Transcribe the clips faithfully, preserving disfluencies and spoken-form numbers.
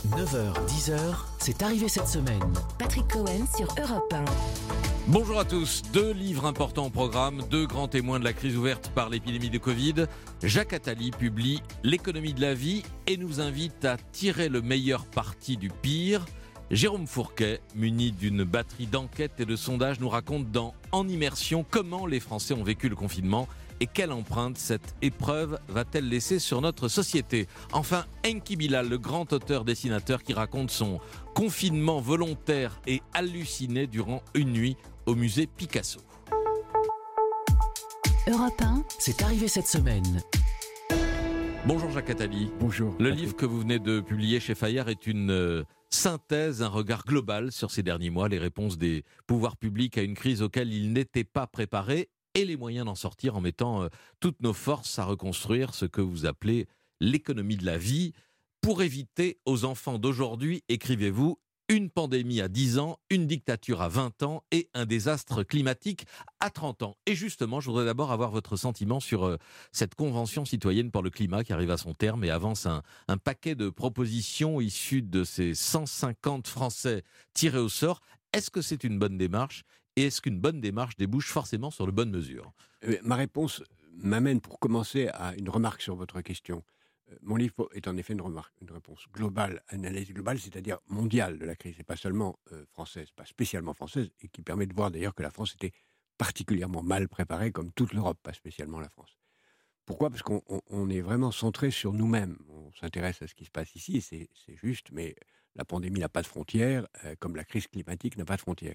neuf heures dix, c'est arrivé cette semaine. Patrick Cohen sur Europe un. Bonjour à tous. Deux livres importants au programme, deux grands témoins de la crise ouverte par l'épidémie de Covid. Jacques Attali publie L'économie de la vie et nous invite à tirer le meilleur parti du pire. Jérôme Fourquet, muni d'une batterie d'enquêtes et de sondages, nous raconte dans En Immersion comment les Français ont vécu le confinement et quelle empreinte cette épreuve va-t-elle laisser sur notre société. Enfin, Enki Bilal, le grand auteur-dessinateur qui raconte son confinement volontaire et halluciné durant une nuit au musée Picasso. Europe un, c'est arrivé cette semaine. Bonjour Jacques Attali. Bonjour. Le livre que vous venez de publier chez Fayard est une euh, synthèse, un regard global sur ces derniers mois, les réponses des pouvoirs publics à une crise auquel ils n'étaient pas préparés et les moyens d'en sortir en mettant euh, toutes nos forces à reconstruire ce que vous appelez l'économie de la vie. Pour éviter aux enfants d'aujourd'hui, écrivez-vous, une pandémie à dix ans, une dictature à vingt ans et un désastre climatique à trente ans. Et justement, je voudrais d'abord avoir votre sentiment sur euh, cette Convention citoyenne pour le climat qui arrive à son terme et avance un, un paquet de propositions issues de ces cent cinquante Français tirés au sort. Est-ce que c'est une bonne démarche ? Et est-ce qu'une bonne démarche débouche forcément sur de bonnes mesures ? euh, Ma réponse m'amène pour commencer à une remarque sur votre question. Euh, mon livre est en effet une, remarque, une réponse globale, analyse globale, c'est-à-dire mondiale de la crise, et pas seulement euh, française, pas spécialement française, et qui permet de voir d'ailleurs que la France était particulièrement mal préparée, comme toute l'Europe, pas spécialement la France. Pourquoi ? Parce qu'on on, on est vraiment centré sur nous-mêmes. On s'intéresse à ce qui se passe ici, c'est, c'est juste, mais la pandémie n'a pas de frontières, euh, comme la crise climatique n'a pas de frontières.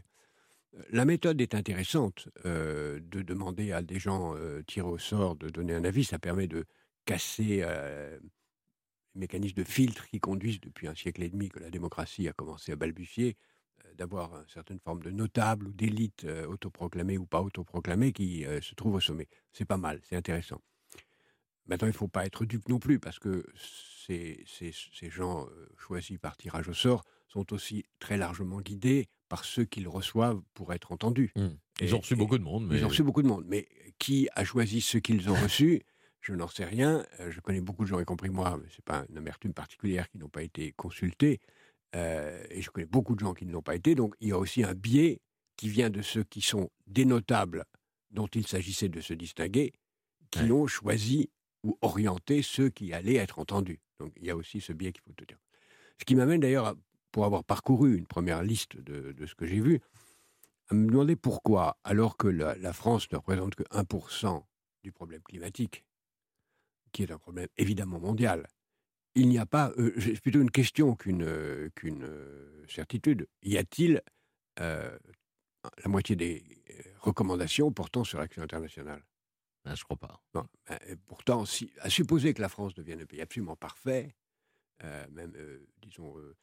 La méthode est intéressante, euh, de demander à des gens euh, tirés au sort de donner un avis. Ça permet de casser euh, les mécanismes de filtre qui conduisent depuis un siècle et demi que la démocratie a commencé à balbutier, euh, d'avoir une certaine forme de notable ou d'élite euh, autoproclamée ou pas autoproclamée qui euh, se trouve au sommet. C'est pas mal, c'est intéressant. Maintenant, il ne faut pas être dupe non plus, parce que ces, ces, ces gens euh, choisis par tirage au sort sont aussi très largement guidés par ceux qu'ils reçoivent pour être entendus. Mmh. Ils et, ont reçu beaucoup de monde. Mais... Ils ont reçu beaucoup de monde. Mais qui a choisi ceux qu'ils ont reçus ? Je n'en sais rien. Euh, je connais beaucoup de gens, y compris moi, mais ce n'est pas une amertume particulière, qui n'ont pas été consultés. Euh, et je connais beaucoup de gens qui ne l'ont pas été. Donc, il y a aussi un biais qui vient de ceux qui sont des notables dont il s'agissait de se distinguer, qui ouais. ont choisi ou orienté ceux qui allaient être entendus. Donc, il y a aussi ce biais qu'il faut te dire. Ce qui m'amène d'ailleurs, à, pour avoir parcouru une première liste de, de ce que j'ai vu, à me demander pourquoi, alors que la, la France ne représente que un pour cent du problème climatique, qui est un problème évidemment mondial, il n'y a pas, euh, c'est plutôt une question qu'une, euh, qu'une euh, certitude, y a-t-il euh, la moitié des recommandations portant sur l'action internationale ? Ah, je ne crois pas. Bon, ben, pourtant, si, à supposer que la France devienne un pays absolument parfait, euh, même, euh, disons, euh,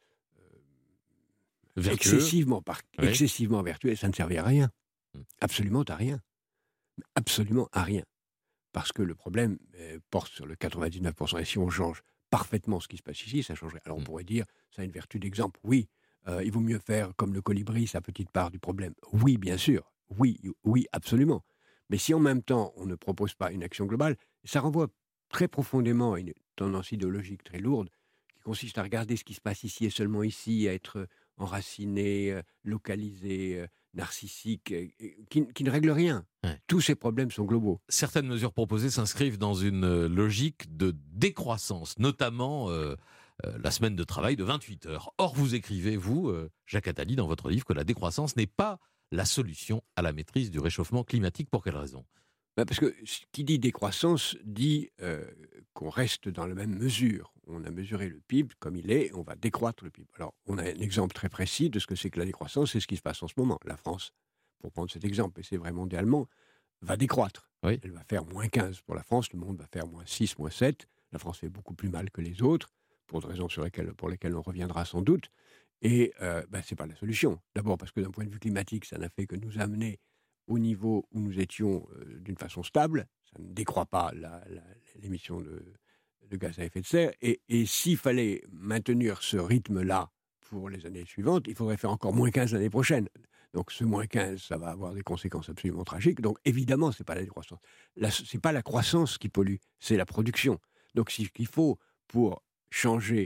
euh, excessivement, par, oui. excessivement vertueux, ça ne servait à rien. Hum. Absolument à rien. Absolument à rien. Parce que le problème euh, porte sur le quatre-vingt-dix-neuf pour cent. Et si on change parfaitement ce qui se passe ici, ça changerait. Alors on hum. pourrait dire, ça a une vertu d'exemple. Oui, euh, il vaut mieux faire comme le colibri, sa petite part du problème. Oui, bien sûr. Oui, oui, absolument. Mais si en même temps, on ne propose pas une action globale, ça renvoie très profondément à une tendance idéologique très lourde qui consiste à regarder ce qui se passe ici et seulement ici, à être enraciné, localisé, narcissique, qui, qui ne règle rien. Ouais. Tous ces problèmes sont globaux. Certaines mesures proposées s'inscrivent dans une logique de décroissance, notamment euh, euh, la semaine de travail de vingt-huit heures. Or, vous écrivez, vous, euh, Jacques Attali, dans votre livre, que la décroissance n'est pas la solution à la maîtrise du réchauffement climatique. Pour quelle raison ? Ben parce que qui dit décroissance dit euh, qu'on reste dans la même mesure. On a mesuré le P I B comme il est, et on va décroître le P I B. Alors, on a un exemple très précis de ce que c'est que la décroissance, c'est ce qui se passe en ce moment. La France, pour prendre cet exemple, et c'est vrai mondialement, va décroître. Oui. Elle va faire moins quinze pour la France, le monde va faire moins six, moins sept. La France fait beaucoup plus mal que les autres, pour des raisons sur lesquelles, pour lesquelles on reviendra sans doute. Et euh, ben, ce n'est pas la solution. D'abord parce que d'un point de vue climatique, ça n'a fait que nous amener au niveau où nous étions euh, d'une façon stable. Ça ne décroît pas la, la, l'émission de, de gaz à effet de serre. Et, et s'il fallait maintenir ce rythme-là pour les années suivantes, il faudrait faire encore moins quinze l'année prochaine. Donc ce moins quinze, ça va avoir des conséquences absolument tragiques. Donc évidemment, ce n'est pas la décroissance. Ce n'est pas la croissance qui pollue, c'est la production. Donc ce qu'il faut pour changer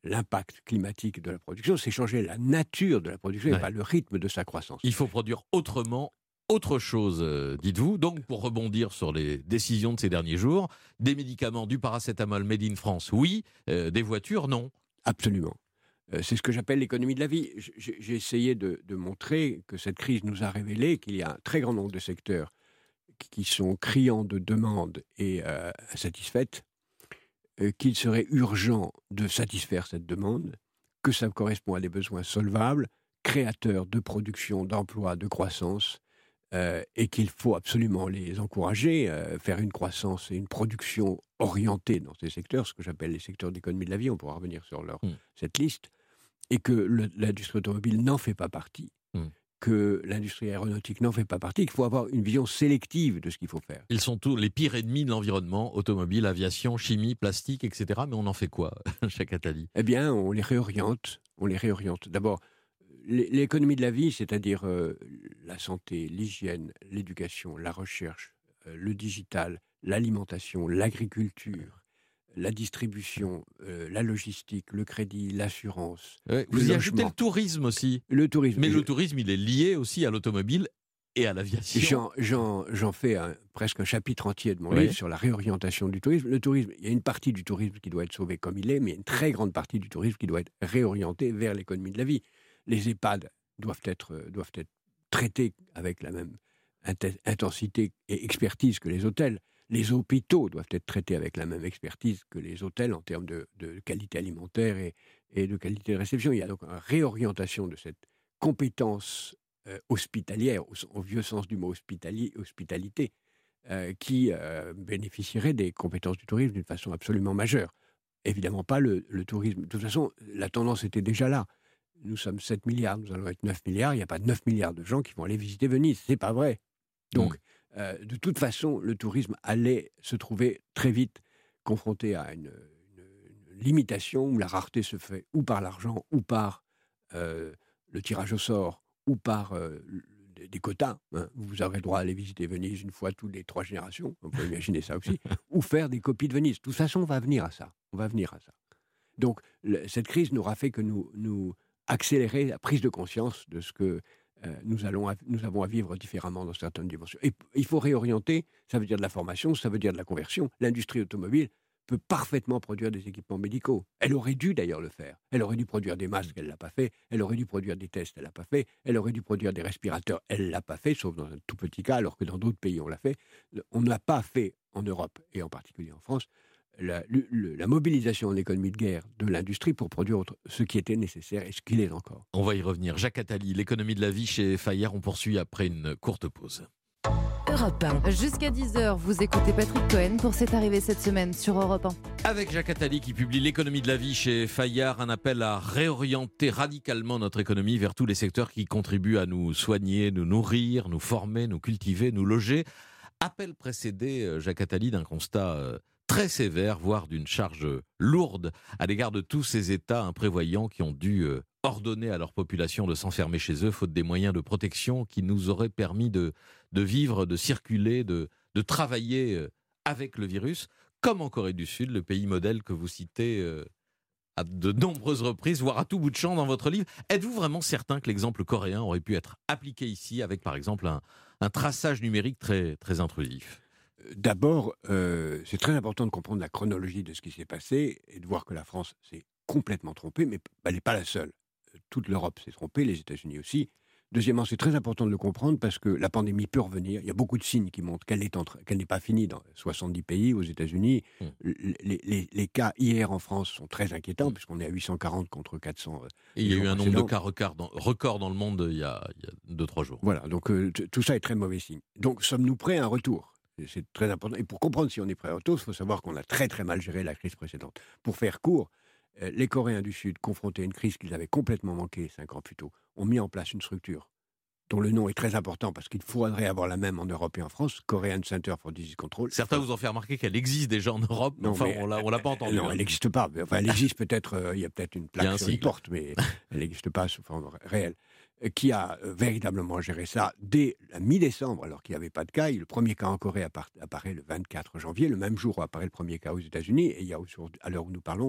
l'impact climatique de la production, c'est changer la nature de la production Ouais. et pas le rythme de sa croissance. Il faut produire autrement, autre chose, euh, dites-vous. Donc, pour rebondir sur les décisions de ces derniers jours, des médicaments, du paracétamol made in France, oui, euh, des voitures, non. Absolument. Euh, c'est ce que j'appelle l'économie de la vie. J- J'ai j'ai essayé de, de montrer que cette crise nous a révélé qu'il y a un très grand nombre de secteurs qui- qui sont criants de demande et euh, insatisfaits, euh, qu'il serait urgent de satisfaire cette demande, que ça correspond à des besoins solvables, créateurs de production, d'emplois, de croissance, euh, et qu'il faut absolument les encourager, euh, faire une croissance et une production orientée dans ces secteurs, ce que j'appelle les secteurs d'économie de la vie, on pourra revenir sur leur, Mm. cette liste, et que le- l'industrie automobile n'en fait pas partie, Mm. que l'industrie aéronautique n'en fait pas partie, qu'il faut avoir une vision sélective de ce qu'il faut faire. Ils sont tous les pires ennemis de l'environnement, automobile, aviation, chimie, plastique, et cetera. Mais on en fait quoi, chaque Attali? Eh bien, on les réoriente. On les réoriente. D'abord, l'é- l'économie de la vie, c'est-à-dire euh, la santé, l'hygiène, l'éducation, la recherche, euh, le digital, l'alimentation, l'agriculture, la distribution, euh, la logistique, le crédit, l'assurance, Ouais, le vous y ajoutez logement. le tourisme aussi. le tourisme. Mais Je- le tourisme, il est lié aussi à l'automobile et à l'aviation. J'en, j'en- j'en fais un- presque un chapitre entier de mon Oui. livre sur la réorientation du tourisme. Le tourisme, il y a une partie du tourisme qui doit être sauvée comme il est, mais il y a une très grande partie du tourisme qui doit être réorientée vers l'économie de la vie. Les EHPAD doivent être, euh, doivent être traités avec la même int- intensité et expertise que les hôtels. Les hôpitaux doivent être traités avec la même expertise que les hôtels en termes de, de qualité alimentaire et, et de qualité de réception. Il y a donc une réorientation de cette compétence euh, hospitalière, au, au vieux sens du mot hospitalier, hospitalité, euh, qui euh, bénéficierait des compétences du tourisme d'une façon absolument majeure. Évidemment pas le, le tourisme. De toute façon, la tendance était déjà là. Nous sommes sept milliards, nous allons être neuf milliards. Il n'y a pas neuf milliards de gens qui vont aller visiter Venise. C'est pas vrai. Donc, euh, de toute façon, le tourisme allait se trouver très vite confronté à une, une- une limitation où la rareté se fait ou par l'argent ou par euh, le tirage au sort ou par euh, le- des- des quotas. Hein. Vous aurez droit à aller visiter Venise une fois toutes les trois générations. On peut imaginer ça aussi. Ou faire des copies de Venise. De toute façon, on va venir à ça. On va venir à ça. Donc, le- cette crise n'aura fait que nous, nous accélérer la prise de conscience de ce que euh, nous, allons à- nous avons à vivre différemment dans certaines dimensions. Et p- il faut réorienter, ça veut dire de la formation, ça veut dire de la conversion. L'industrie automobile peut parfaitement produire des équipements médicaux. Elle aurait dû d'ailleurs le faire. Elle aurait dû produire des masques, elle ne l'a pas fait. Elle aurait dû produire des tests, elle ne l'a pas fait. Elle aurait dû produire des respirateurs, elle ne l'a pas fait, sauf dans un tout petit cas, alors que dans d'autres pays on l'a fait. On n'a pas fait en Europe, et en particulier en France, la, le- le- la mobilisation en économie de guerre de l'industrie pour produire autre- ce qui était nécessaire et ce qu'il est encore. On va y revenir. Jacques Attali, l'économie de la vie chez Fayard. On poursuit après une courte pause. Europe un. Jusqu'à dix heures, vous écoutez Patrick Cohen pour C'est arrivé cette semaine sur Europe un. Avec Jacques Attali qui publie l'économie de la vie chez Fayard, un appel à réorienter radicalement notre économie vers tous les secteurs qui contribuent à nous soigner, nous nourrir, nous former, nous cultiver, nous loger. Appel précédé, euh, Jacques Attali, d'un constat euh, très sévère, voire d'une charge lourde à l'égard de tous ces États imprévoyants qui ont dû euh, ordonner à leur population de s'enfermer chez eux, faute des moyens de protection qui nous auraient permis de, de vivre, de circuler, de, de travailler euh, avec le virus, comme en Corée du Sud, le pays modèle que vous citez euh, à de nombreuses reprises, voire à tout bout de champ dans votre livre. Êtes-vous vraiment certain que l'exemple coréen aurait pu être appliqué ici avec, par exemple, un, un traçage numérique très, très intrusif ? D'abord, euh, c'est très important de comprendre la chronologie de ce qui s'est passé et de voir que la France s'est complètement trompée, mais elle n'est pas la seule. Toute l'Europe s'est trompée, les États-Unis aussi. Deuxièmement, c'est très important de le comprendre parce que la pandémie peut revenir. Il y a beaucoup de signes qui montrent qu'elle est en train- qu'elle n'est pas finie dans soixante-dix pays aux États-Unis. Mm. Les, les- les cas hier en France sont très inquiétants puisqu'on est à huit cent quarante contre quatre cents. euh, Et il y a les eu jours un nombre de précédents. cas record dans, record dans le monde il y a, il y a deux, trois jours. Voilà, donc euh, t- tout ça est très mauvais signe. Donc sommes-nous prêts à un retour ? Et c'est très important. Et pour comprendre si on est prêt à un retour, il faut savoir qu'on a très très mal géré la crise précédente. Pour faire court, euh, les Coréens du Sud, confrontés à une crise qu'ils avaient complètement manquée cinq ans plus tôt, ont mis en place une structure dont le nom est très important parce qu'il faudrait avoir la même en Europe et en France, Korean Center for Disease Control. Certains vous ont fait remarquer qu'elle existe déjà en Europe, mais Non, enfin, mais, on l'a, on l'a pas entendu. Non, hein. elle n'existe pas. Enfin, elle existe peut-être, euh, il y a peut-être une Il y a un plaque sur une sigle. porte, mais elle n'existe pas sous forme réelle. Euh, Qui a euh, véritablement géré ça dès la mi-décembre, alors qu'il n'y avait pas de cas. Le premier cas en Corée appara- apparaît le vingt-quatre janvier, le même jour où apparaît le premier cas aux États-Unis. Et il y a aujourd'hui, à l'heure où nous parlons,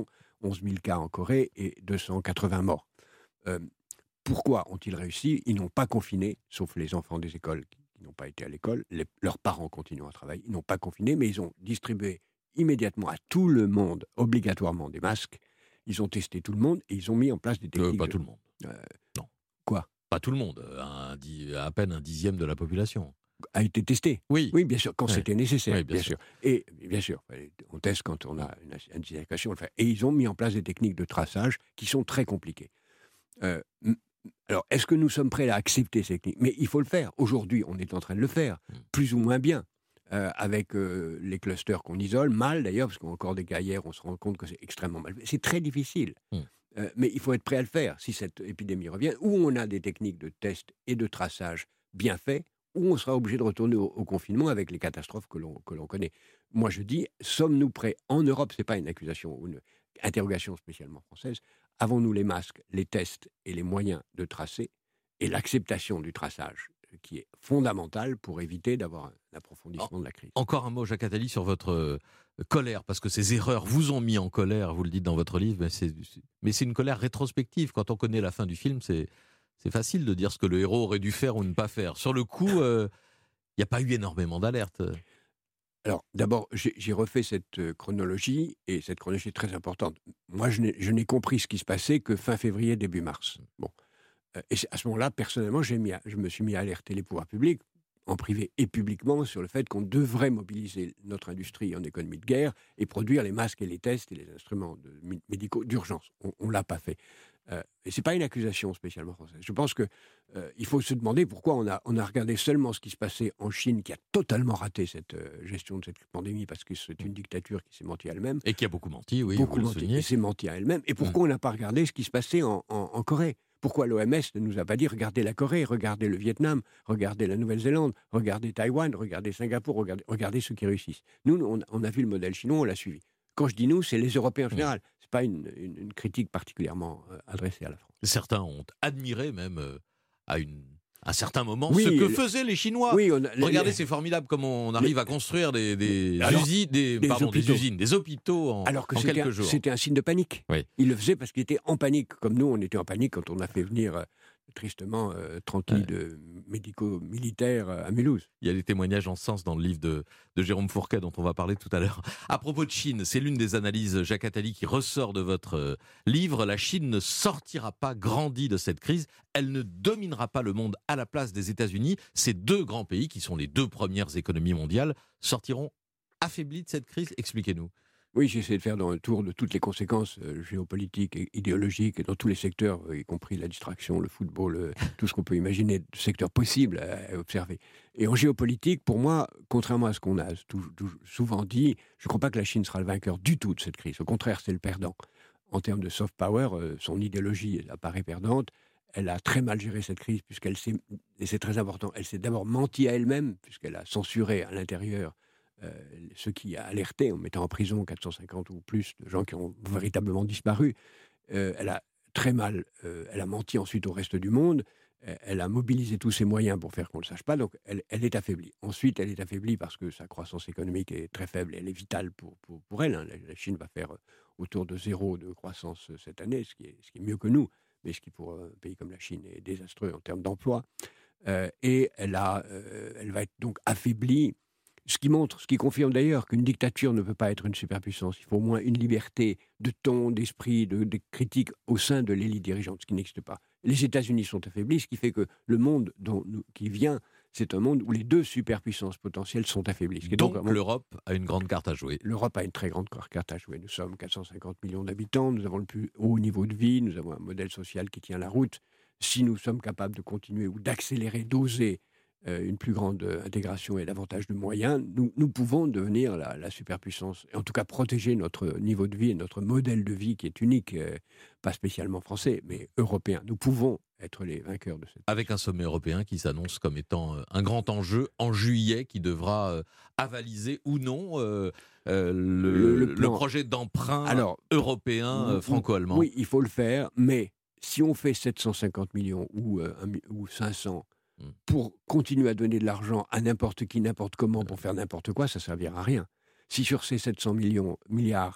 onze mille cas en Corée et deux cent quatre-vingts morts. Euh, pourquoi ont-ils réussi? Ils n'ont pas confiné, sauf les enfants des écoles qui, qui n'ont pas été à l'école. Les, leurs parents continuent à travailler. Ils n'ont pas confiné, mais ils ont distribué immédiatement à tout le monde, obligatoirement, des masques. Ils ont testé tout le monde et ils ont mis en place des techniques... Euh, pas de... tout le monde. Euh, non. Quoi? Pas tout le monde. Un, à peine un dixième de la population. A été testé. Oui. Oui, bien sûr, quand oui. c'était nécessaire, oui, bien, bien sûr. sûr. Et bien sûr, on teste quand on a une indication, on le fait. Et ils ont mis en place des techniques de traçage qui sont très compliquées. Euh, alors, est-ce que nous sommes prêts à accepter ces techniques? Mais il faut le faire. Aujourd'hui, on est en train de le faire, mm. plus ou moins bien, euh, avec euh, les clusters qu'on isole, mal d'ailleurs, parce qu'on a encore des cas hier, on se rend compte que c'est extrêmement mal. C'est très difficile. Mm. Euh, mais il faut être prêt à le faire si cette épidémie revient, où on a des techniques de test et de traçage bien faits, où on sera obligé de retourner au, au confinement avec les catastrophes que l'on, que l'on connaît. Moi, je dis, sommes-nous prêts en Europe? Ce n'est pas une accusation ou une interrogation spécialement française. Avons-nous les masques, les tests et les moyens de tracer et l'acceptation du traçage qui est fondamentale pour éviter d'avoir un approfondissement de la crise. Encore un mot, Jacques Attali, sur votre euh, colère, parce que ces erreurs vous ont mis en colère, vous le dites dans votre livre, mais c'est, mais c'est une colère rétrospective. Quand on connaît la fin du film, c'est, c'est facile de dire ce que le héros aurait dû faire ou ne pas faire. Sur le coup, il euh, n'y a pas eu énormément d'alertes. Alors, d'abord, j'ai, j'ai refait cette euh, chronologie, et cette chronologie est très importante. Moi, je n'ai, je n'ai compris ce qui se passait que fin février, début mars. Bon. Euh, et à ce moment-là, personnellement, j'ai mis à, je me suis mis à alerter les pouvoirs publics, en privé et publiquement, sur le fait qu'on devrait mobiliser notre industrie en économie de guerre et produire les masques et les tests et les instruments de, médicaux d'urgence. On ne l'a pas fait. Euh, et ce n'est pas une accusation spécialement française. Je pense qu'il euh, faut se demander pourquoi on a, on a regardé seulement ce qui se passait en Chine, qui a totalement raté cette euh, gestion de cette pandémie, parce que c'est une dictature qui s'est menti à elle-même. Et qui a beaucoup menti, oui. Beaucoup vous menti, le soulignez. et s'est menti à elle-même. Et pourquoi mmh. on n'a pas regardé ce qui se passait en, en, en Corée? Pourquoi l'O M S ne nous a pas dit regardez la Corée, regardez le Vietnam, regardez la Nouvelle-Zélande, regardez Taïwan, regardez Singapour, regardez, regardez ceux qui réussissent. Nous, on, on a vu le modèle chinois, on l'a suivi. Quand je dis nous, c'est les Européens en général. Mmh. Ce n'est pas une, une, une critique particulièrement euh, adressée à la France. Certains ont admiré même euh, à une... à un certain moment, oui, ce que le... faisaient les Chinois. Oui, on a... Regardez, les... c'est formidable comment on arrive les... à construire des, des, Alors, usines, des, des, pardon, des usines, des hôpitaux en, Alors que en c'était quelques un, jours. C'était un signe de panique. Oui. Ils le faisaient parce qu'ils étaient en panique, comme nous, on était en panique quand on a fait venir euh, tristement euh, trente lits ouais. de médico-militaires à Mulhouse. Il y a des témoignages en ce sens dans le livre de, de Jérôme Fourquet dont on va parler tout à l'heure. À propos de Chine, c'est l'une des analyses, Jacques Attali, qui ressort de votre euh, livre. La Chine ne sortira pas grandie de cette crise. Elle ne dominera pas le monde à la place des États-Unis. Ces deux grands pays, qui sont les deux premières économies mondiales, sortiront affaiblis de cette crise. Expliquez-nous. Oui, j'ai essayé de faire dans un tour de toutes les conséquences euh, géopolitiques et idéologiques, et dans tous les secteurs, euh, y compris la distraction, le football, euh, tout ce qu'on peut imaginer de secteurs possibles à, à observer. Et en géopolitique, pour moi, contrairement à ce qu'on a tout, tout, souvent dit, je ne crois pas que la Chine sera le vainqueur du tout de cette crise. Au contraire, c'est le perdant. En termes de soft power, euh, son idéologie apparaît perdante. Elle a très mal géré cette crise, puisqu'elle s'est, et c'est très important, elle s'est d'abord menti à elle-même, puisqu'elle a censuré à l'intérieur Euh, ceux qui a alerté en mettant en prison quatre cent cinquante ou plus de gens qui ont véritablement disparu. Euh, elle a très mal, euh, elle a menti ensuite au reste du monde, euh, elle a mobilisé tous ses moyens pour faire qu'on ne le sache pas, donc elle, elle est affaiblie. Ensuite, elle est affaiblie parce que sa croissance économique est très faible, et elle est vitale pour, pour, pour elle. Hein. La, la Chine va faire autour de zéro de croissance cette année, ce qui est, ce qui est mieux que nous, mais ce qui pour un pays comme la Chine est désastreux en termes d'emploi. Euh, et elle, a, euh, elle va être donc affaiblie. Ce qui montre, ce qui confirme d'ailleurs qu'une dictature ne peut pas être une superpuissance. Il faut au moins une liberté de ton, d'esprit, de, de critique au sein de l'élite dirigeante, ce qui n'existe pas. Les États-Unis sont affaiblis, ce qui fait que le monde dont nous, qui vient, c'est un monde où les deux superpuissances potentielles sont affaiblies. Donc, donc l'Europe a une grande carte à jouer. L'Europe a une très grande carte à jouer. Nous sommes quatre cent cinquante millions d'habitants, nous avons le plus haut niveau de vie, nous avons un modèle social qui tient la route. Si nous sommes capables de continuer ou d'accélérer, d'oser Euh, une plus grande euh, intégration et davantage de moyens, nous, nous pouvons devenir la, la superpuissance, et en tout cas protéger notre niveau de vie et notre modèle de vie qui est unique, euh, pas spécialement français, mais européen. Nous pouvons être les vainqueurs de cette... Avec un sommet européen qui s'annonce comme étant euh, un grand enjeu en juillet, qui devra euh, avaliser ou non euh, euh, le, le, le, le projet d'emprunt Alors, européen euh, franco-allemand. Oui, il faut le faire, mais si on fait sept cent cinquante millions ou, euh, un, ou cinq cents pour continuer à donner de l'argent à n'importe qui, n'importe comment, pour faire n'importe quoi, ça ne servira à rien. Si sur ces sept cents millions, milliards,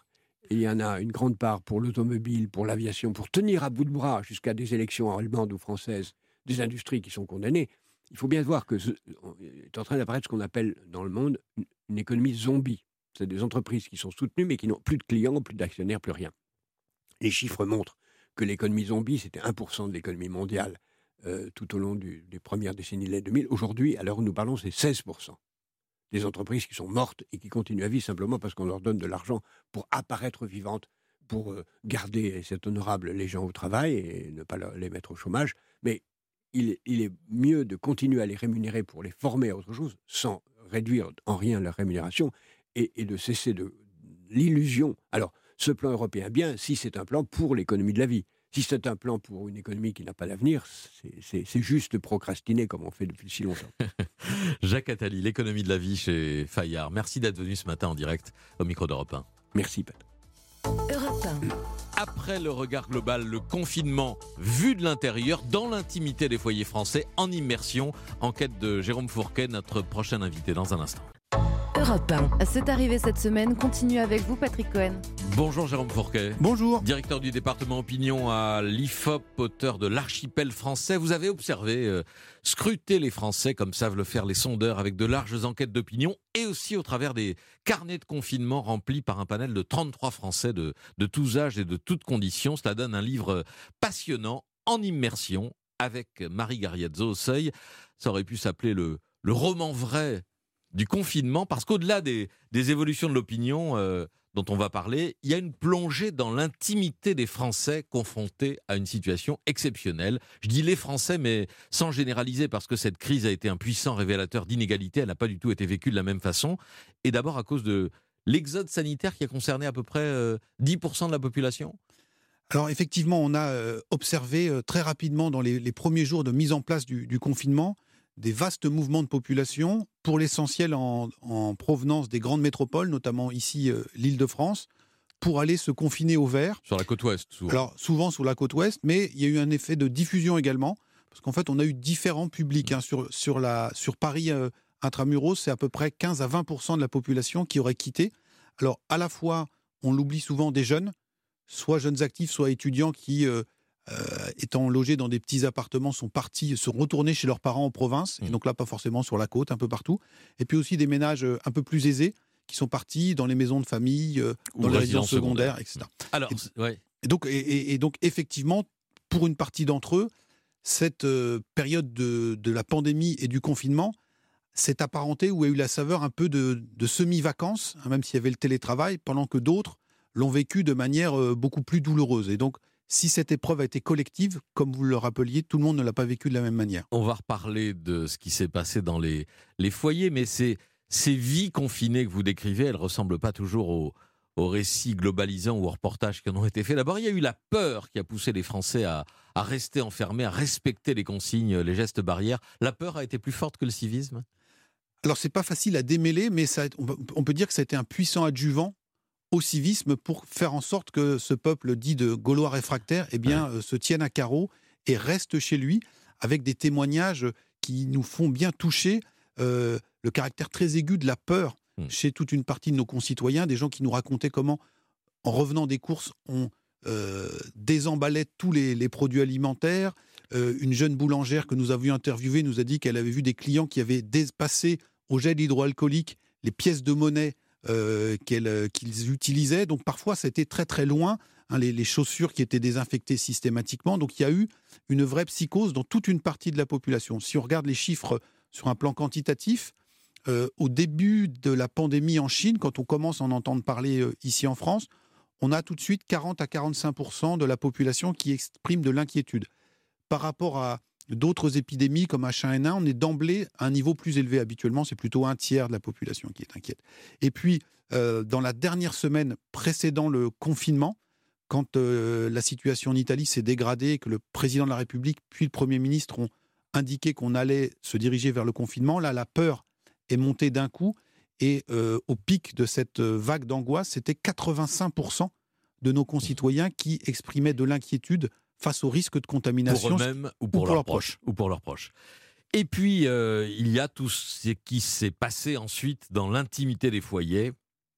Et il y en a une grande part pour l'automobile, pour l'aviation, pour tenir à bout de bras jusqu'à des élections allemandes ou françaises, des industries qui sont condamnées. Il faut bien voir que ce, est en train d'apparaître ce qu'on appelle dans le monde une, une économie zombie. C'est des entreprises qui sont soutenues mais qui n'ont plus de clients, plus d'actionnaires, plus rien. Les chiffres montrent que l'économie zombie, c'était un pour cent de l'économie mondiale euh, tout au long du, des premières décennies de l'année deux mille. Aujourd'hui, à l'heure où nous parlons, c'est seize pour cent. Des entreprises qui sont mortes et qui continuent à vivre simplement parce qu'on leur donne de l'argent pour apparaître vivantes, pour euh, garder, et c'est honorable, les gens au travail et ne pas les mettre au chômage. Mais il, il est mieux de continuer à les rémunérer pour les former à autre chose, sans réduire en rien leur rémunération, et, et de cesser de l'illusion. Alors, ce plan européen, bien, si c'est un plan pour l'économie de la vie. Si c'est un plan pour une économie qui n'a pas d'avenir, c'est, c'est, c'est juste procrastiner comme on fait depuis si longtemps. Jacques Attali, l'économie de la vie chez Fayard. Merci d'être venu ce matin en direct au micro d'Europe un. Merci, Patrick. Europe un. Après le regard global, le confinement vu de l'intérieur, dans l'intimité des foyers français, en immersion. Enquête de Jérôme Fourquet, notre prochain invité dans un instant. Europe un. C'est arrivé cette semaine. Continue avec vous, Patrick Cohen. Bonjour Jérôme Fourquet. Bonjour. Directeur du département opinion à l'I F O P, auteur de l'Archipel français. Vous avez observé, euh, scruté les Français comme savent le faire les sondeurs avec de larges enquêtes d'opinion et aussi au travers des carnets de confinement remplis par un panel de trente-trois Français de, de tous âges et de toutes conditions. Cela donne un livre passionnant, en immersion, avec Marie Gariazzo au seuil. Ça aurait pu s'appeler le, le roman vrai du confinement, parce qu'au-delà des, des évolutions de l'opinion euh, dont on va parler, il y a une plongée dans l'intimité des Français confrontés à une situation exceptionnelle. Je dis les Français, mais sans généraliser, parce que cette crise a été un puissant révélateur d'inégalité, elle n'a pas du tout été vécue de la même façon, et d'abord à cause de l'exode sanitaire qui a concerné à peu près euh, dix pour cent de la population. Alors effectivement, on a euh, observé euh, très rapidement dans les, les premiers jours de mise en place du, du confinement des vastes mouvements de population, pour l'essentiel en, en provenance des grandes métropoles, notamment ici euh, l'Île-de-France, pour aller se confiner au vert. Sur la côte ouest, souvent. Alors souvent sur la côte ouest, mais il y a eu un effet de diffusion également, parce qu'en fait on a eu différents publics. Hein, sur, sur, la, sur Paris euh, intramuros, c'est à peu près quinze à vingt pour cent de la population qui aurait quitté. Alors à la fois, on l'oublie souvent, des jeunes, soit jeunes actifs, soit étudiants qui... Euh, Euh, étant logés dans des petits appartements, sont partis, sont retournés chez leurs parents en province, et donc là pas forcément sur la côte, un peu partout. Et puis aussi des ménages un peu plus aisés qui sont partis dans les maisons de famille, euh, dans les résidences secondaires, secondaires, et cetera. Alors, et, ouais. et, donc, et, et, et donc effectivement, pour une partie d'entre eux, cette euh, période de, de la pandémie et du confinement s'est apparentée ou a eu la saveur un peu de, de semi-vacances, hein, même s'il y avait le télétravail, pendant que d'autres l'ont vécu de manière euh, beaucoup plus douloureuse. Et donc si cette épreuve a été collective, comme vous le rappeliez, tout le monde ne l'a pas vécu de la même manière. On va reparler de ce qui s'est passé dans les, les foyers, mais ces, ces vies confinées que vous décrivez, elles ne ressemblent pas toujours aux, aux récits globalisants ou aux reportages qui en ont été faits. D'abord, il y a eu la peur qui a poussé les Français à, à rester enfermés, à respecter les consignes, les gestes barrières. La peur a été plus forte que le civisme ? Alors, ce n'est pas facile à démêler, mais ça, on peut dire que ça a été un puissant adjuvant au civisme pour faire en sorte que ce peuple dit de Gaulois réfractaires eh bien, ouais. euh, se tienne à carreau et reste chez lui, avec des témoignages qui nous font bien toucher euh, le caractère très aigu de la peur mmh. chez toute une partie de nos concitoyens, des gens qui nous racontaient comment, en revenant des courses, on euh, désemballait tous les, les produits alimentaires. Euh, une jeune boulangère que nous avions interviewée nous a dit qu'elle avait vu des clients qui avaient dépassé au gel hydroalcoolique les pièces de monnaie Euh, qu'elles, qu'ils utilisaient. Donc parfois, c'était très très loin, hein, les, les chaussures qui étaient désinfectées systématiquement. Donc il y a eu une vraie psychose dans toute une partie de la population. Si on regarde les chiffres sur un plan quantitatif, euh, au début de la pandémie en Chine, quand on commence à en entendre parler euh, ici en France, on a tout de suite quarante à quarante-cinq pour cent de la population qui exprime de l'inquiétude. Par rapport à d'autres épidémies comme H un N un, on est d'emblée à un niveau plus élevé. Habituellement, c'est plutôt un tiers de la population qui est inquiète. Et puis, euh, dans la dernière semaine précédant le confinement, quand euh, la situation en Italie s'est dégradée et que le président de la République puis le Premier ministre ont indiqué qu'on allait se diriger vers le confinement, là, la peur est montée d'un coup. Et euh, au pic de cette vague d'angoisse, c'était quatre-vingt-cinq pour cent de nos concitoyens qui exprimaient de l'inquiétude face au risque de contamination. Pour eux-mêmes ou pour, ou pour leurs proches. Ou pour leurs proches. Et puis, euh, il y a tout ce qui s'est passé ensuite dans l'intimité des foyers,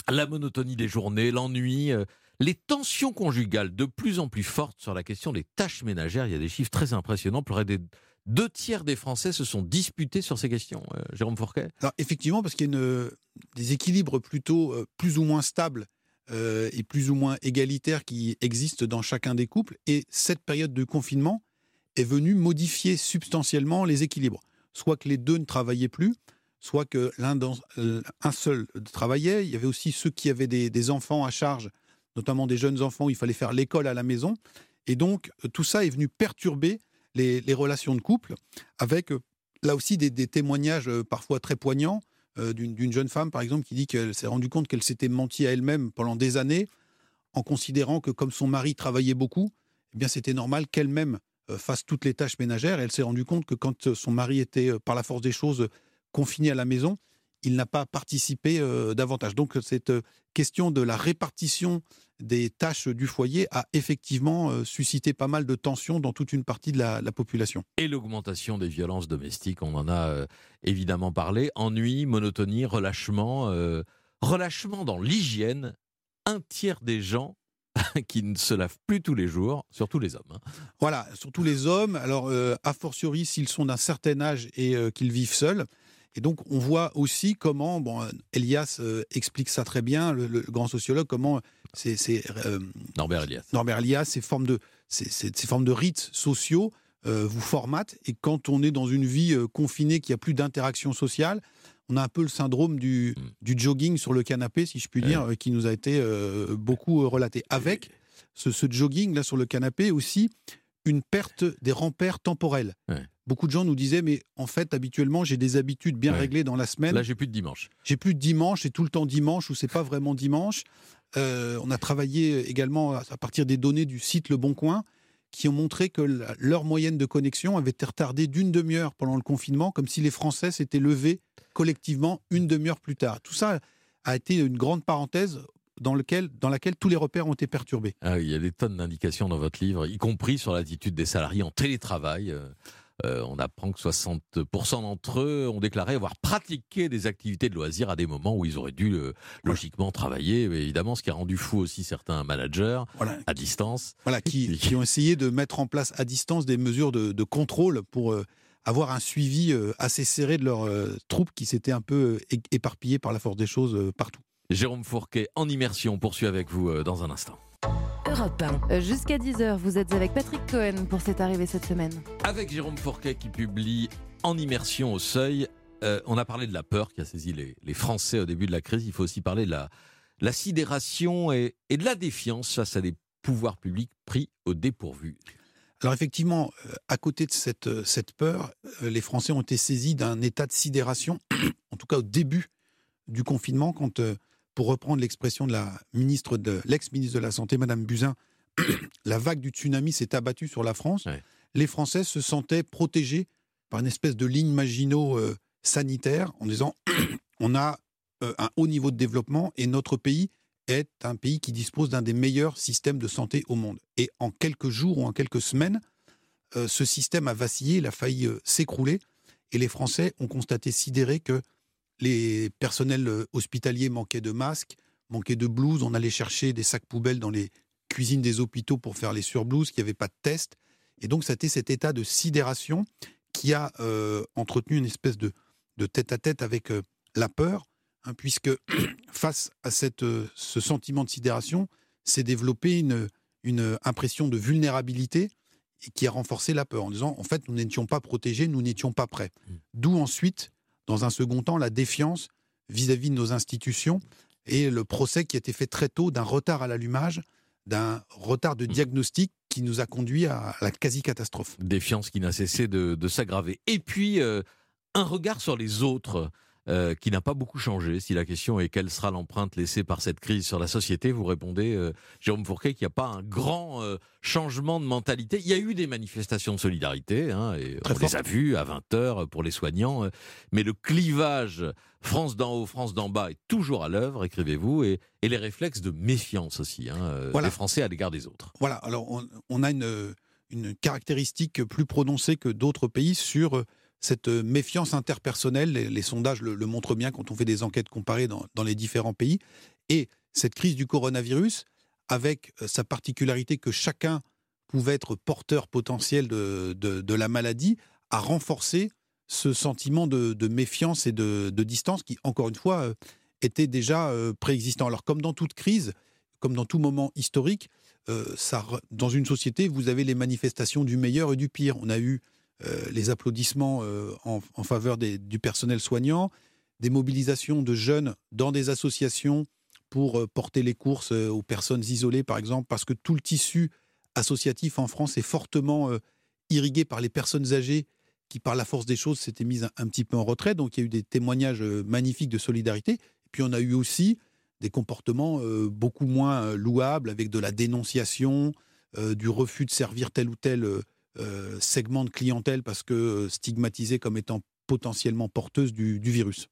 La monotonie des journées, l'ennui, euh, les tensions conjugales de plus en plus fortes sur la question des tâches ménagères. Il y a des chiffres très impressionnants. Près des deux tiers des Français se sont disputés sur ces questions. Euh, Jérôme Fourquet ? Alors, effectivement, parce qu'il y a une, des équilibres plutôt euh, plus ou moins stables euh, et plus ou moins égalitaires qui existent dans chacun des couples. Et cette période de confinement est venue modifier substantiellement les équilibres. Soit que les deux ne travaillaient plus, soit que l'un dans, euh, un seul travaillait. Il y avait aussi ceux qui avaient des, des enfants à charge, notamment des jeunes enfants où il fallait faire l'école à la maison. Et donc, euh, tout ça est venu perturber les, les relations de couple, avec euh, là aussi des, des témoignages euh, parfois très poignants euh, d'une, d'une jeune femme, par exemple, qui dit qu'elle s'est rendue compte qu'elle s'était menti à elle-même pendant des années, en considérant que comme son mari travaillait beaucoup, eh bien, c'était normal qu'elle-même euh, fasse toutes les tâches ménagères. Et elle s'est rendue compte que quand son mari était, euh, par la force des choses, confiné à la maison, il n'a pas participé euh, davantage. Donc cette euh, question de la répartition des tâches du foyer a effectivement euh, suscité pas mal de tensions dans toute une partie de la, la population. Et l'augmentation des violences domestiques, on en a euh, évidemment parlé. Ennui, monotonie, relâchement. Euh, relâchement dans l'hygiène. Un tiers des gens qui ne se lavent plus tous les jours, surtout les hommes. Hein. Voilà, surtout les hommes. Alors, euh, a fortiori, s'ils sont d'un certain âge et euh, qu'ils vivent seuls. Et donc, on voit aussi comment, bon, Elias euh, explique ça très bien, le, le grand sociologue, comment c'est, c'est, euh, Norbert Elias. Norbert Elias, ces formes de, ces, ces, ces formes de rites sociaux euh, vous formatent. Et quand on est dans une vie euh, confinée, qu'il n'y a plus d'interaction sociale, on a un peu le syndrome du, mm. du jogging sur le canapé, si je puis dire, ouais. euh, qui nous a été euh, beaucoup euh, relaté. Avec ce, ce jogging là sur le canapé aussi, une perte des repères temporels. Ouais. Beaucoup de gens nous disaient, mais en fait, habituellement, j'ai des habitudes bien ouais. réglées dans la semaine. Là, j'ai plus de dimanche. J'ai plus de dimanche, c'est tout le temps dimanche, ou c'est pas vraiment dimanche. Euh, on a travaillé également à partir des données du site Le Bon Coin, qui ont montré que la, leur moyenne de connexion avait été retardée d'une demi-heure pendant le confinement, comme si les Français s'étaient levés collectivement une demi-heure plus tard. Tout ça a été une grande parenthèse dans, lequel, dans laquelle tous les repères ont été perturbés. Ah oui, il y a des tonnes d'indications dans votre livre, y compris sur l'attitude des salariés en télétravail. Euh, euh, on apprend que soixante pour cent d'entre eux ont déclaré avoir pratiqué des activités de loisirs à des moments où ils auraient dû euh, logiquement travailler. Mais évidemment, ce qui a rendu fou aussi certains managers voilà. à distance. Voilà, qui, qui ont essayé de mettre en place à distance des mesures de, de contrôle pour euh, avoir un suivi euh, assez serré de leurs euh, troupes qui s'étaient un peu euh, éparpillées par la force des choses euh, partout. Jérôme Fourquet, en immersion, on poursuit avec vous euh, dans un instant. Europe un. Jusqu'à dix heures, vous êtes avec Patrick Cohen pour cette arrivée cette semaine. Avec Jérôme Fourquet qui publie En immersion au Seuil. Euh, on a parlé de la peur qui a saisi les, les Français au début de la crise. Il faut aussi parler de la, la sidération et, et de la défiance face à des pouvoirs publics pris au dépourvu. Alors effectivement, euh, à côté de cette, cette peur, euh, les Français ont été saisis d'un état de sidération, en tout cas au début du confinement, quand... Euh, pour reprendre l'expression de la ministre de l'ex-ministre de la Santé, Madame Buzyn, la vague du tsunami s'est abattue sur la France. Ouais. Les Français se sentaient protégés par une espèce de ligne Maginot euh, sanitaire en disant on a euh, un haut niveau de développement et notre pays est un pays qui dispose d'un des meilleurs systèmes de santé au monde. Et en quelques jours ou en quelques semaines, euh, ce système a vacillé, il a failli euh, s'écrouler et les Français ont constaté sidérés que les personnels hospitaliers manquaient de masques, manquaient de blouses. On allait chercher des sacs poubelles dans les cuisines des hôpitaux pour faire les surblouses, qu'il n'y avait pas de tests. Et donc, c'était cet état de sidération qui a euh, entretenu une espèce de, de tête-à-tête avec euh, la peur, hein, puisque face à cette, euh, ce sentiment de sidération, s'est développée une, une impression de vulnérabilité et qui a renforcé la peur, en disant, en fait, nous n'étions pas protégés, nous n'étions pas prêts. D'où ensuite... Dans un second temps, la défiance vis-à-vis de nos institutions et le procès qui a été fait très tôt d'un retard à l'allumage, d'un retard de diagnostic qui nous a conduit à la quasi-catastrophe. Défiance qui n'a cessé de, de s'aggraver. Et puis, euh, un regard sur les autres euh, qui n'a pas beaucoup changé. Si la question est quelle sera l'empreinte laissée par cette crise sur la société, vous répondez, euh, Jérôme Fourquet, qu'il n'y a pas un grand euh, changement de mentalité. Il y a eu des manifestations de solidarité, hein, et on les a vues à vingt heures pour les soignants, euh, mais le clivage France d'en haut, France d'en bas est toujours à l'œuvre, écrivez-vous, et, et les réflexes de méfiance aussi, hein, euh, voilà. des Français à l'égard des autres. Voilà, alors on, on a une, une caractéristique plus prononcée que d'autres pays sur cette méfiance interpersonnelle. Les, les sondages le, le montrent bien quand on fait des enquêtes comparées dans, dans les différents pays. Et cette crise du coronavirus, avec sa particularité que chacun pouvait être porteur potentiel de, de, de la maladie, a renforcé ce sentiment de, de méfiance et de, de distance qui, encore une fois, euh, était déjà euh, préexistant. Alors, comme dans toute crise, comme dans tout moment historique, euh, ça, dans une société, vous avez les manifestations du meilleur et du pire. On a eu euh, les applaudissements euh, en, en faveur des, du personnel soignant, des mobilisations de jeunes dans des associations pour euh, porter les courses euh, aux personnes isolées, par exemple, parce que tout le tissu associatif en France est fortement euh, irrigué par les personnes âgées qui, par la force des choses, s'étaient mises un, un petit peu en retrait. Donc, il y a eu des témoignages euh, magnifiques de solidarité. Et puis, on a eu aussi des comportements euh, beaucoup moins euh, louables, avec de la dénonciation, euh, du refus de servir tel ou tel euh, euh, segment de clientèle parce que euh, stigmatisé comme étant potentiellement porteuse du, du virus.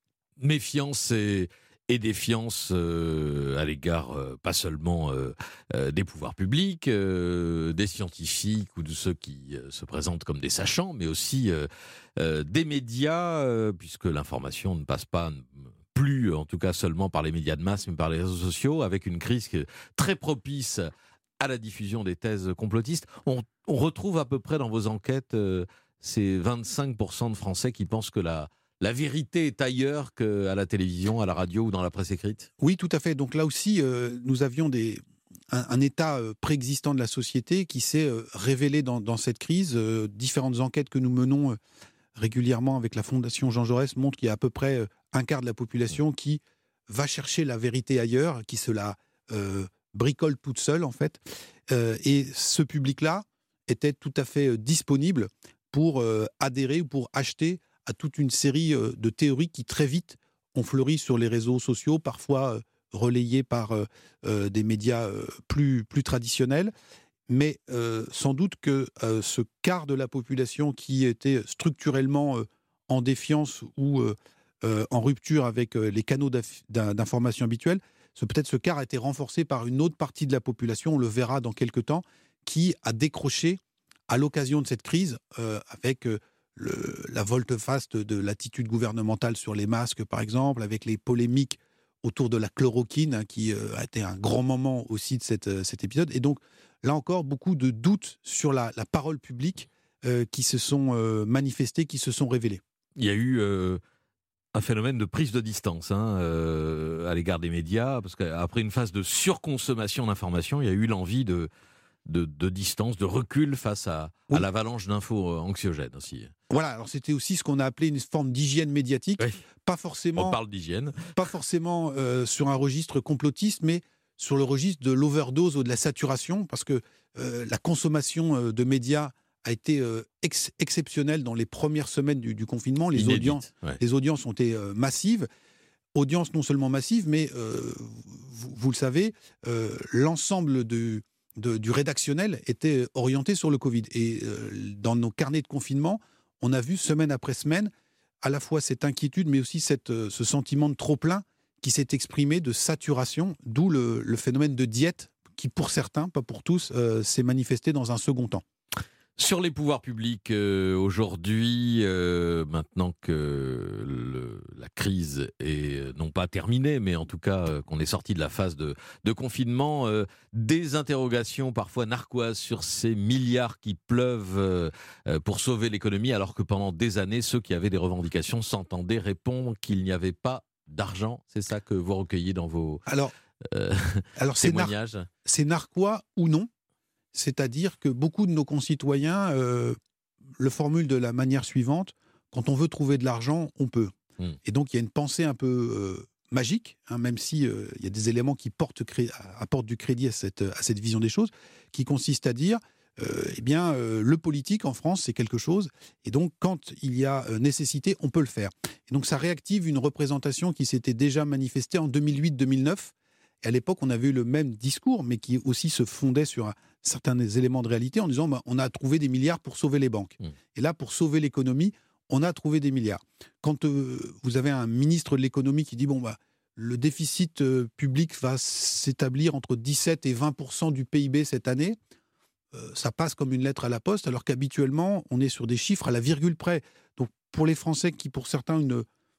Méfiance et, et défiance euh, à l'égard, euh, pas seulement euh, euh, des pouvoirs publics, euh, des scientifiques ou de ceux qui euh, se présentent comme des sachants, mais aussi euh, euh, des médias, euh, puisque l'information ne passe pas plus, en tout cas seulement par les médias de masse, mais par les réseaux sociaux, avec une crise très propice à la diffusion des thèses complotistes. On, on retrouve à peu près dans vos enquêtes euh, ces vingt-cinq pour cent de Français qui pensent que la La vérité est ailleurs qu'à la télévision, à la radio ou dans la presse écrite ? Oui, tout à fait. Donc là aussi, euh, nous avions des, un, un état euh, préexistant de la société qui s'est euh, révélé dans, dans cette crise. Euh, différentes enquêtes que nous menons euh, régulièrement avec la Fondation Jean Jaurès montrent qu'il y a à peu près euh, un quart de la population qui va chercher la vérité ailleurs, qui se la euh, bricole toute seule, en fait. Euh, et ce public-là était tout à fait euh, disponible pour euh, adhérer ou pour acheter à toute une série de théories qui très vite ont fleuri sur les réseaux sociaux, parfois relayées par euh, des médias plus, plus traditionnels. Mais euh, sans doute que euh, ce quart de la population qui était structurellement euh, en défiance ou euh, euh, en rupture avec euh, les canaux d'information habituels, ce, peut-être ce quart a été renforcé par une autre partie de la population, on le verra dans quelques temps, qui a décroché à l'occasion de cette crise euh, avec... Euh, Le, la volte-face de, de l'attitude gouvernementale sur les masques, par exemple, avec les polémiques autour de la chloroquine, hein, qui euh, a été un grand moment aussi de cette, euh, cet épisode. Et donc, là encore, beaucoup de doutes sur la, la parole publique euh, qui se sont euh, manifestés, qui se sont révélés. Il y a eu euh, un phénomène de prise de distance hein, euh, à l'égard des médias, parce qu'après une phase de surconsommation d'informations, il y a eu l'envie de... De, de distance, de recul face à, oui. à l'avalanche d'infos anxiogènes aussi. Voilà, alors c'était aussi ce qu'on a appelé une forme d'hygiène médiatique. Oui. Pas forcément, On parle d'hygiène. Pas forcément euh, sur un registre complotiste, mais sur le registre de l'overdose ou de la saturation, parce que euh, la consommation euh, de médias a été euh, ex- exceptionnelle dans les premières semaines du, du confinement. Les Inédite, audiences, ouais. les audiences ont été euh, massives. Audiences non seulement massives, mais euh, vous, vous le savez, euh, l'ensemble de... De, du rédactionnel était orienté sur le Covid. Et euh, dans nos carnets de confinement, on a vu semaine après semaine à la fois cette inquiétude, mais aussi cette, euh, ce sentiment de trop-plein qui s'est exprimé, de saturation, d'où le, le phénomène de diète qui, pour certains, pas pour tous, euh, s'est manifesté dans un second temps. Sur les pouvoirs publics, euh, aujourd'hui, euh, maintenant que le, la crise est non pas terminée, mais en tout cas euh, qu'on est sorti de la phase de, de confinement, euh, des interrogations parfois narquoises sur ces milliards qui pleuvent euh, pour sauver l'économie, alors que pendant des années, ceux qui avaient des revendications s'entendaient répondre qu'il n'y avait pas d'argent. C'est ça que vous recueillez dans vos alors, euh, alors témoignages. C'est, nar- c'est narquois ou non ? C'est-à-dire que beaucoup de nos concitoyens euh, le formulent de la manière suivante : quand on veut trouver de l'argent, on peut. Mmh. Et donc il y a une pensée un peu euh, magique, hein, même si il euh, y a des éléments qui portent cré- apportent du crédit à cette, à cette vision des choses, qui consiste à dire euh, eh bien euh, le politique en France c'est quelque chose, et donc quand il y a euh, nécessité, on peut le faire. Et donc ça réactive une représentation qui s'était déjà manifestée en deux mille huit deux mille neuf. Et à l'époque, on avait eu le même discours, mais qui aussi se fondait sur un, certains éléments de réalité en disant bah, on a trouvé des milliards pour sauver les banques. Mmh. Et là, pour sauver l'économie, on a trouvé des milliards. Quand euh, vous avez un ministre de l'économie qui dit bon, bah, le déficit euh, public va s'établir entre dix-sept et vingt pour cent du P I B cette année, euh, ça passe comme une lettre à la poste, alors qu'habituellement, on est sur des chiffres à la virgule près. Donc pour les Français qui, pour certains, une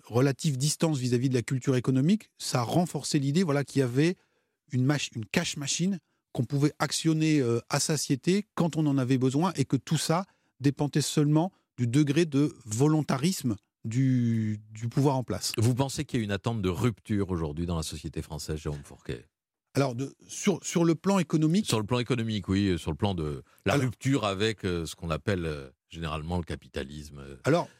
relative distance vis-à-vis de la culture économique, ça a renforcé l'idée voilà, qu'il y avait une, mach- une cash machine qu'on pouvait actionner euh, à satiété quand on en avait besoin et que tout ça dépendait seulement du degré de volontarisme du, du pouvoir en place. Vous pensez qu'il y a une attente de rupture aujourd'hui dans la société française, Jérôme Fourquet ? Alors, de, sur, sur le plan économique... Sur le plan économique, oui, sur le plan de la alors, rupture avec euh, ce qu'on appelle euh, généralement le capitalisme. Alors,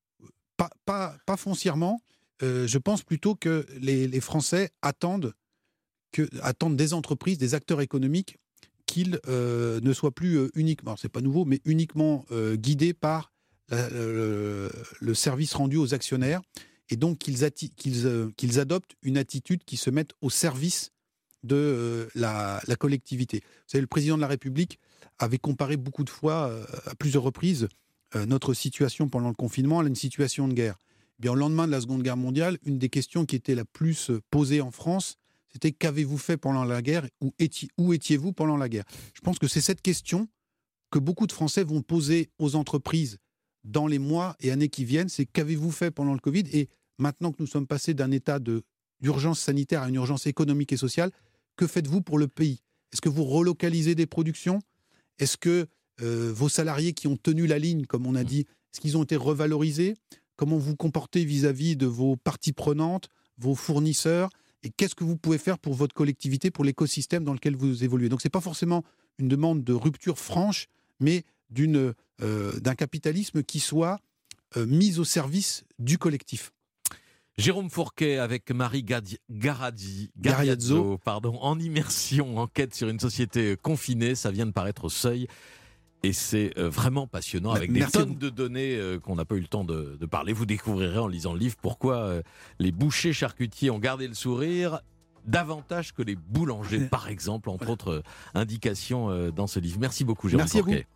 pas, pas, pas foncièrement. Euh, je pense plutôt que les, les Français attendent, que, attendent des entreprises, des acteurs économiques, qu'ils euh, ne soient plus euh, uniquement, c'est pas nouveau, mais uniquement euh, guidés par la, le, le service rendu aux actionnaires, et donc qu'ils, atti- qu'ils, euh, qu'ils adoptent une attitude qui se mette au service de euh, la, la collectivité. Vous savez, le président de la République avait comparé beaucoup de fois, euh, à plusieurs reprises, euh, notre situation pendant le confinement à une situation de guerre. Eh bien, au lendemain de la Seconde Guerre mondiale, une des questions qui était la plus posée en France, c'était qu'avez-vous fait pendant la guerre ou étiez, où étiez-vous pendant la guerre ? Je pense que c'est cette question que beaucoup de Français vont poser aux entreprises dans les mois et années qui viennent, c'est qu'avez-vous fait pendant le Covid ? Et maintenant que nous sommes passés d'un état de, d'urgence sanitaire à une urgence économique et sociale, que faites-vous pour le pays ? Est-ce que vous relocalisez des productions ? Est-ce que euh, vos salariés qui ont tenu la ligne, comme on a dit, est-ce qu'ils ont été revalorisés ? Comment vous vous comportez vis-à-vis de vos parties prenantes, vos fournisseurs ? Et qu'est-ce que vous pouvez faire pour votre collectivité, pour l'écosystème dans lequel vous évoluez ? Donc ce n'est pas forcément une demande de rupture franche, mais d'une, euh, d'un capitalisme qui soit euh, mis au service du collectif. Jérôme Fourquet avec Marie Gadi- Garazzi- Gariazzo. Gariazzo, pardon, en immersion, enquête sur une société confinée, ça vient de paraître au Seuil. Et c'est euh, vraiment passionnant, avec des Merci tonnes de données euh, qu'on n'a pas eu le temps de, de parler. Vous découvrirez en lisant le livre pourquoi euh, les bouchers charcutiers ont gardé le sourire davantage que les boulangers, par exemple, entre autres euh, indications euh, dans ce livre. Merci beaucoup, Jérôme Merci à vous. Fourquet.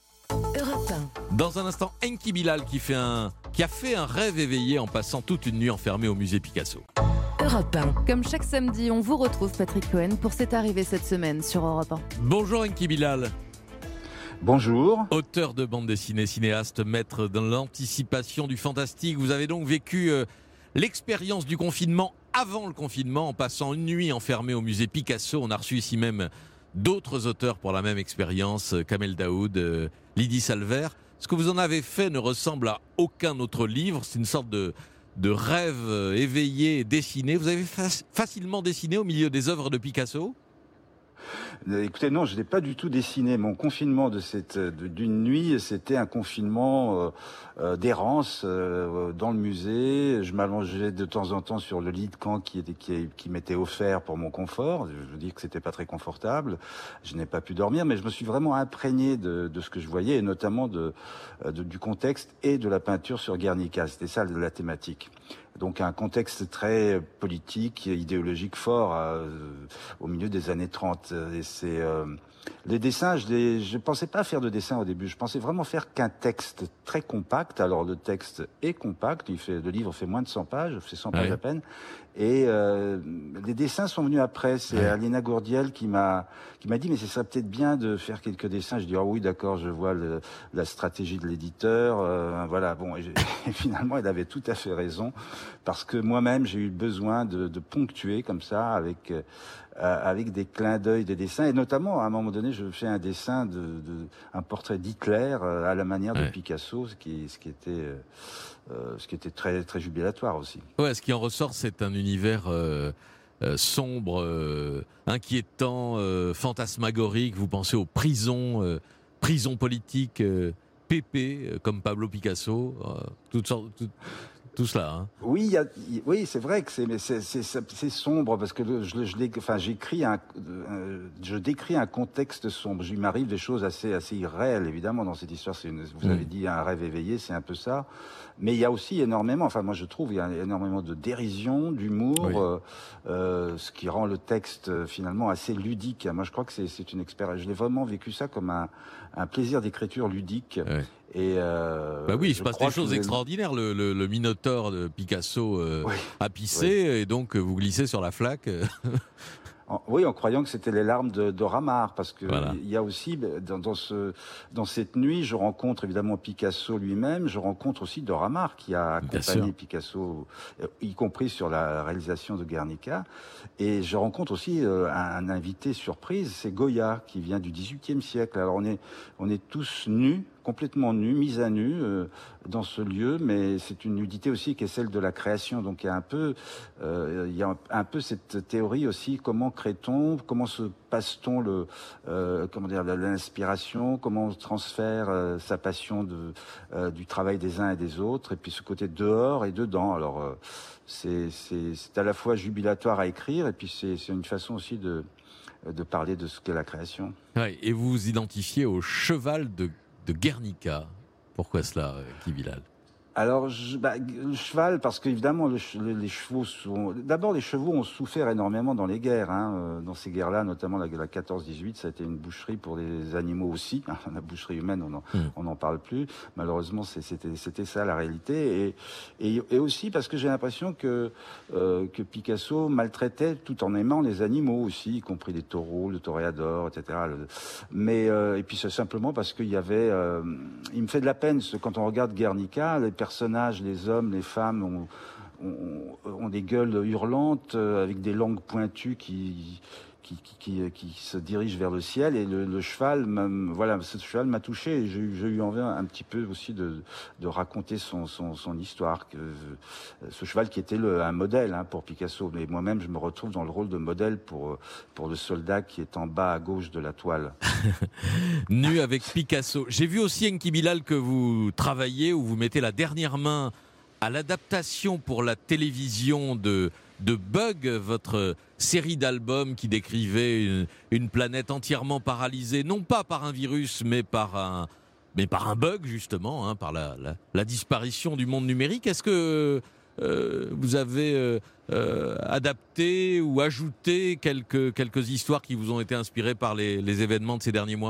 Europe un. Dans un instant, Enki Bilal qui, fait un, qui a fait un rêve éveillé en passant toute une nuit enfermé au musée Picasso. Europe un. Comme chaque samedi, on vous retrouve Patrick Cohen pour C'est arrivé cette semaine sur Europe un. Bonjour Enki Bilal. Bonjour. Auteur de bande dessinée, cinéaste, maître dans l'anticipation du fantastique. Vous avez donc vécu euh, l'expérience du confinement avant le confinement en passant une nuit enfermé au musée Picasso. On a reçu ici même d'autres auteurs pour la même expérience, Kamel Daoud, euh, Lydie Salver. Ce que vous en avez fait ne ressemble à aucun autre livre. C'est une sorte de, de rêve euh, éveillé et dessiné. Vous avez fa- facilement dessiné au milieu des œuvres de Picasso ? Écoutez, non, je n'ai pas du tout dessiné. Mon confinement de cette de, d'une nuit, c'était un confinement euh, euh, d'errance euh, dans le musée. Je m'allongeais de temps en temps sur le lit de camp qui, était, qui, qui m'était offert pour mon confort. Je veux dire que c'était pas très confortable. Je n'ai pas pu dormir, mais je me suis vraiment imprégné de, de ce que je voyais, et notamment de, de, du contexte et de la peinture sur Guernica. C'était ça la thématique. Donc un contexte très politique, idéologique fort euh, au milieu des années trente. Et c'est euh, les dessins, je ne pensais pas faire de dessin au début. Je pensais vraiment faire qu'un texte très compact. Alors le texte est compact, il fait, le livre fait moins de cent pages, fait cent pages ouais. à peine. Et euh, les dessins sont venus après. C'est ouais. Alina Gourdiel qui m'a qui m'a dit mais ce serait peut-être bien de faire quelques dessins. Je dis ah oui d'accord, je vois le, la stratégie de l'éditeur. Euh, voilà bon. Et, et finalement, elle avait tout à fait raison parce que moi-même j'ai eu besoin de, de ponctuer comme ça avec euh, avec des clins d'œil des dessins, et notamment à un moment donné je fais un dessin de, de un portrait d'Hitler euh, à la manière ouais. de Picasso, ce qui ce qui était euh, euh, ce qui était très très jubilatoire aussi. Ouais, ce qui en ressort, c'est un univers euh, euh, sombre, euh, inquiétant, euh, fantasmagorique. Vous pensez aux prisons, euh, prisons politiques, euh, pépées, euh, comme Pablo Picasso, euh, toutes sortes. Toutes... Tout cela. Hein. Oui, y a, y, oui, c'est vrai que c'est, mais c'est, c'est, c'est sombre parce que le, je, je, enfin, j'écris un, euh, je décris un contexte sombre. Il m'arrive des choses assez, assez irréelles, évidemment, dans cette histoire. C'est une, vous mmh. avez dit un rêve éveillé, c'est un peu ça. Mais il y a aussi énormément, enfin, moi je trouve, il y a énormément de dérision, d'humour, oui. euh, euh, ce qui rend le texte euh, finalement assez ludique. Moi, je crois que c'est, c'est une expérience. Je l'ai vraiment vécu ça comme un, un plaisir d'écriture ludique. Oui. Et euh, bah oui, il se passe des choses les... extraordinaires. Le, le, le Minotaure de Picasso euh, oui, a pissé, oui. et donc vous glissez sur la flaque. En, oui, en croyant que c'était les larmes de, de Ramar, parce que Voilà. il y a aussi dans, dans ce dans cette nuit, je rencontre évidemment Picasso lui-même, je rencontre aussi de Ramar qui a accompagné Picasso, y compris sur la réalisation de Guernica, et je rencontre aussi euh, un, un invité surprise, c'est Goya qui vient du dix-huitième siècle. Alors on est on est tous nus, complètement nus, mis à nu euh, dans ce lieu, mais c'est une nudité aussi qui est celle de la création. Donc il y a un peu, euh, il y a un, un peu cette théorie aussi, comment crée-t-on, comment se passe-t-on le, euh, comment dire, l'inspiration, comment on transfère euh, sa passion de, euh, du travail des uns et des autres, et puis ce côté dehors et dedans. Alors euh, c'est, c'est, c'est à la fois jubilatoire à écrire, et puis c'est, c'est une façon aussi de, de parler de ce qu'est la création. Ouais, et vous vous identifiez au cheval de de Guernica. Pourquoi cela, Guy Bilal ? Alors, je, bah, le cheval, parce qu'évidemment, le, le, les chevaux sont... D'abord, les chevaux ont souffert énormément dans les guerres. Hein. Dans ces guerres-là, notamment la, la quatorze dix-huit, ça a été une boucherie pour les animaux aussi. La boucherie humaine, on n'en mmh. on parle plus. Malheureusement, c'est, c'était, c'était ça la réalité. Et, et, et aussi parce que j'ai l'impression que, euh, que Picasso maltraitait tout en aimant les animaux aussi, y compris les taureaux, le toréador, et cetera. Mais, euh, et puis c'est simplement parce qu'il y avait... Euh, il me fait de la peine, quand on regarde Guernica, les personnages, les hommes, les femmes ont, ont, ont des gueules hurlantes euh, avec des langues pointues qui, qui, qui, qui, qui se dirigent vers le ciel. Et le, le cheval, voilà, ce cheval m'a touché. Et j'ai, j'ai eu envie un, un petit peu aussi de, de raconter son, son, son histoire. Que, ce cheval qui était le, un modèle hein, pour Picasso. Mais moi-même, je me retrouve dans le rôle de modèle pour, pour le soldat qui est en bas à gauche de la toile. Nu avec Picasso. J'ai vu aussi, Enki Bilal, que vous travaillez, où vous mettez la dernière main à l'adaptation pour la télévision de, de Bug, votre série d'albums qui décrivait une, une planète entièrement paralysée, non pas par un virus, mais par un, mais par un bug, justement, hein, par la, la, la disparition du monde numérique. Est-ce que euh, vous avez euh, euh, adapté ou ajouté quelques, quelques histoires qui vous ont été inspirées par les, les événements de ces derniers mois ?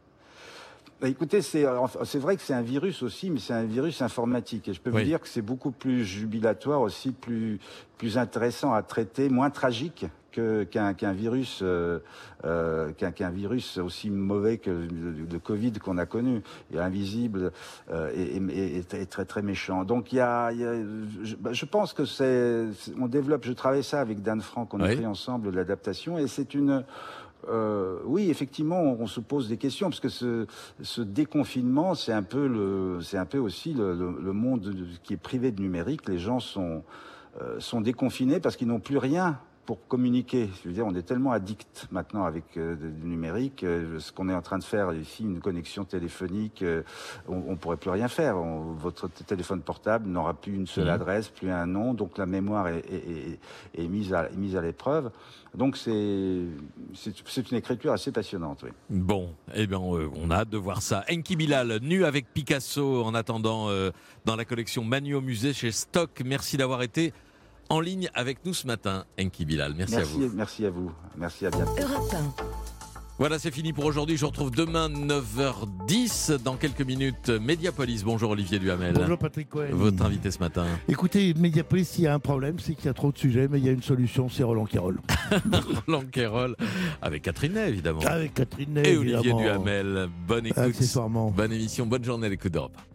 Bah écoutez, c'est, c'est vrai que c'est un virus aussi, mais c'est un virus informatique. Et je peux oui. vous dire que c'est beaucoup plus jubilatoire aussi, plus, plus intéressant à traiter, moins tragique que, qu'un, qu'un virus, euh, euh, qu'un, qu'un virus aussi mauvais que le, le Covid qu'on a connu, et invisible euh, et, et, et, et très très méchant. Donc il y a, il y a je, je pense que c'est, c'est, on développe. Je travaille ça avec Dan Frank, on a oui. fait ensemble l'adaptation, et c'est une Euh, oui, effectivement, on, on se pose des questions parce que ce, ce déconfinement, c'est un peu le, c'est un peu aussi le, le, le monde de, qui est privé de numérique. Les gens sont euh, sont déconfinés parce qu'ils n'ont plus rien pour communiquer. Je veux dire, on est tellement addicts maintenant avec euh, du numérique. Euh, ce qu'on est en train de faire ici, une connexion téléphonique, euh, on, on pourrait plus rien faire. On, votre t- téléphone portable n'aura plus une seule mmh. adresse, plus un nom, donc la mémoire est, est, est, est mise à, est mise à l'épreuve. Donc c'est, c'est, c'est une écriture assez passionnante, oui. Bon, eh bien, euh, on a hâte de voir ça. Enki Bilal, nu avec Picasso, en attendant euh, dans la collection Manu au musée chez Stock. Merci d'avoir été en ligne avec nous ce matin, Enki Bilal. Merci, merci à vous. Merci à vous. Merci, à bientôt. Europe un. Voilà, c'est fini pour aujourd'hui. Je vous retrouve demain neuf heures dix. Dans quelques minutes, Mediapolis. Bonjour Olivier Duhamel. Bonjour Patrick Cohen. Votre invité ce matin. Écoutez, Mediapolis, il y a un problème, c'est qu'il y a trop de sujets, mais il y a une solution, c'est Roland Quérol. Roland Quérol, avec Catherine Ney, évidemment. Avec Catherine Ney, et évidemment. Olivier Duhamel. Bonne écoute. Accessoirement. Bonne émission, bonne journée à l'écoute d'Europe.